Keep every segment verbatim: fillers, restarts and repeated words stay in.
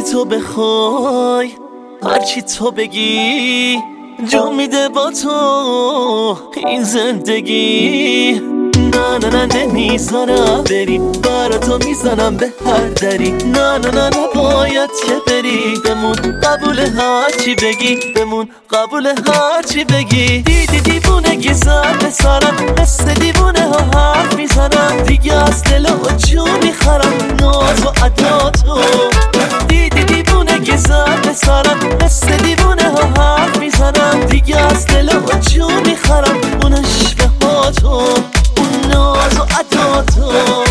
تو بخوای هرچی تو بگی جا میده با تو این زندگی. نه نه نه نمیذارم بری، برا تو میزنم به هر دری. نه نه نه نباید که بری، بمون قبول هرچی بگی، بمون قبول هرچی بگی. دیدی دیوونگی زد به سرم، مثل دیوونه ها حرف میزنم دیگه، از دل و جون میخرم ناز و عداتو. دیدی دیوونگی زد به سرم، مثل دیوونه ها حرف میزنم دیگه، از دل و جون میخرم اون عشق هاتو، ناز و عداتو.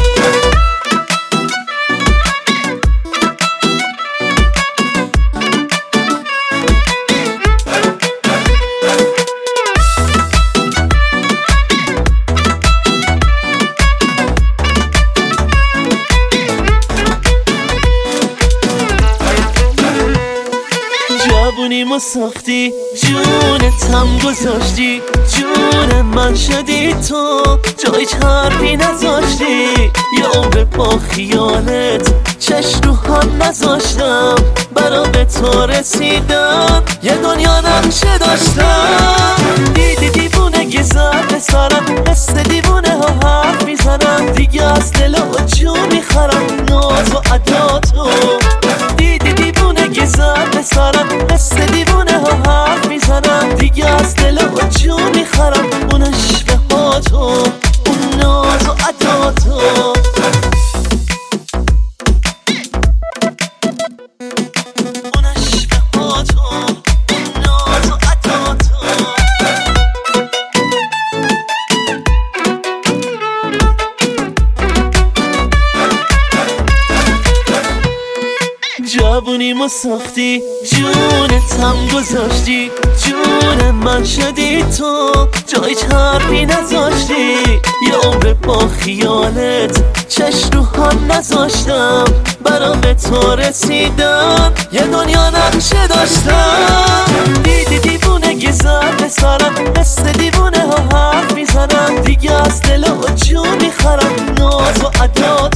جوونیمو ساختی، جونتم گذاشتی، جون من شدی تو، جای حرفی نذاشتی. یا عمر با خیالت چشم رو هم نذاشتم، برا به تو رسیدم یه دنیا نقشه داشتم. دیدی دیوونگی زد به سرم، مثل دیوونه ها حرف میزنم دیگه، از دل و جون میخرم ناز و عداتو. دیدی دیوونگی زد به سرم، مثل دیوونه ها حرف میزنم دیگه، از دل و جون میخرم اون عشق هاتو، اون ناز و عداتو. اون عشق هاتو، اون ناز و عداتو. جوونیمو ساختی، جونتم گذاشتی، جون من شدی تو، جای حرفی نذاشتی. یه عمر با خیالت چشم رو هم نذاشتم، برا به تو رسیدم یه دنیا نقشه داشتم. دیدی دیوونگی زد به سرم، مثل دیوونه ها حرف میزنم دیگه، از دل و جون میخرم ناز و عدات.